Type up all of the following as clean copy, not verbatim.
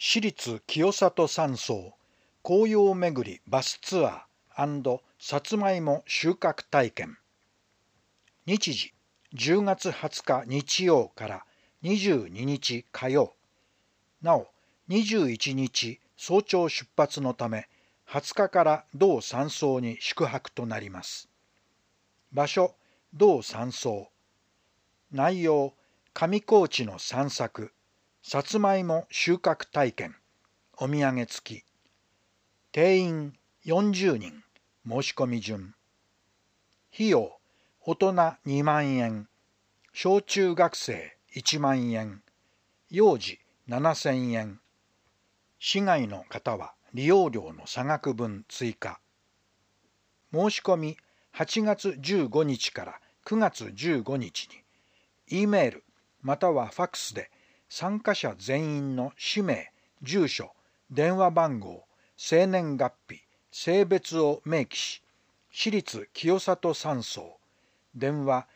私立清里山荘紅葉めぐりバスツアー&さつまいも収穫体験。日時10月20日日曜から22日火曜。なお21日早朝出発のため20日から同山荘に宿泊となります。場所同山荘。内容上高地の散策、さつまいも収穫体験、お土産付き。定員40人、申し込み順。費用大人2万円、小中学生1万円、幼児7000円。市外の方は利用料の差額分追加。申し込み8月15日から9月15日に、Eメールまたはファックスで参加者全員の氏名、住所、電話番号、生年月日、性別を明記し、私立清里山荘、電話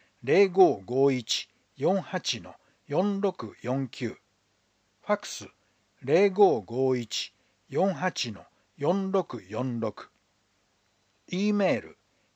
0551-48-4649、ファックス0551-48-4646、Eメール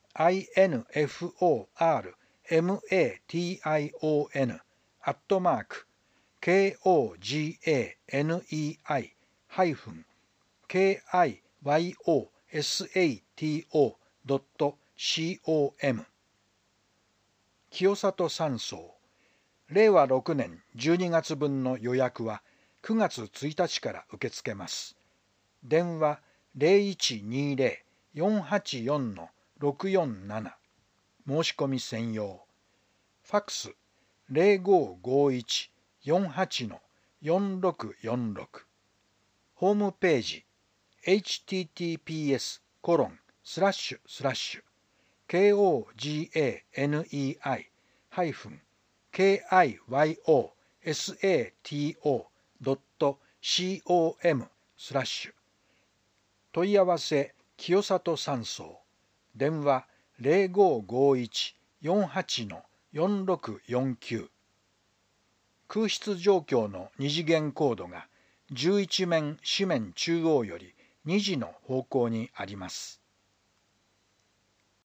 info@kogani-kyosato.com。 清里山荘令和6年12月分の予約は9月1日から受け付けます。電話0120-484-647、申し込み専用。ファックス0551-48-4646。ホームページ https://kogani-kyosato.com/問い合わせ清里山荘。電話0551-48-4649。空室状況の二次元コードが11面紙面中央より2時の方向にあります。